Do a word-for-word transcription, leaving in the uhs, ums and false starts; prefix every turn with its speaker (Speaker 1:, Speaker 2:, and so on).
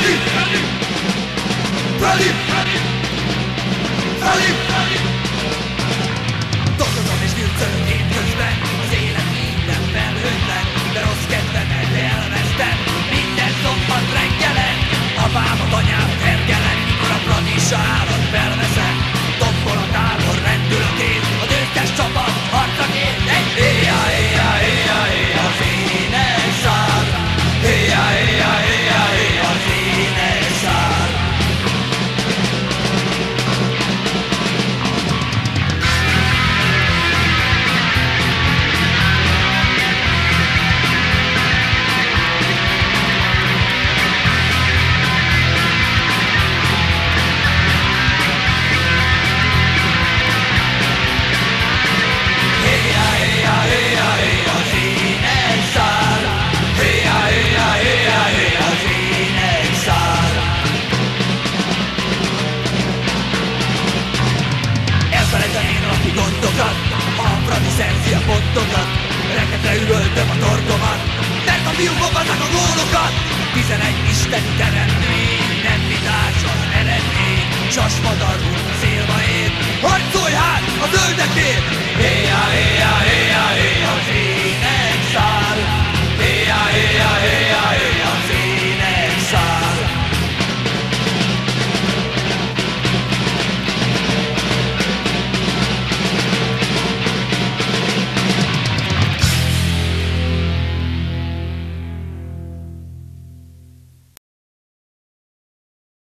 Speaker 1: Felé, felé, felé, felé. Dolgozom és gyűjtölök én közben, az élet minden felhőtlen, de rossz kedvemet elvesztem minden szombat reggelen. Apámat, anyámat hergelek, mikor a pradisa állat felveszem. Tombol a tábor, rendül a kéz, a győztes csapat harca kész. Éjjá, éjjá, éjjá, éjjá, az ének szár. Éjjá, éjjá, éjjá, éjjá, az ének szár. Szerzi a pontokat, reketre üvöltöm a torkomat, mert a fiúk fogadnak a gólokat. Tizenegy isteni teremtmény, nem vitás az eredmény. Sasmadar úr a szélva ér, harcolj hát a zöldekért!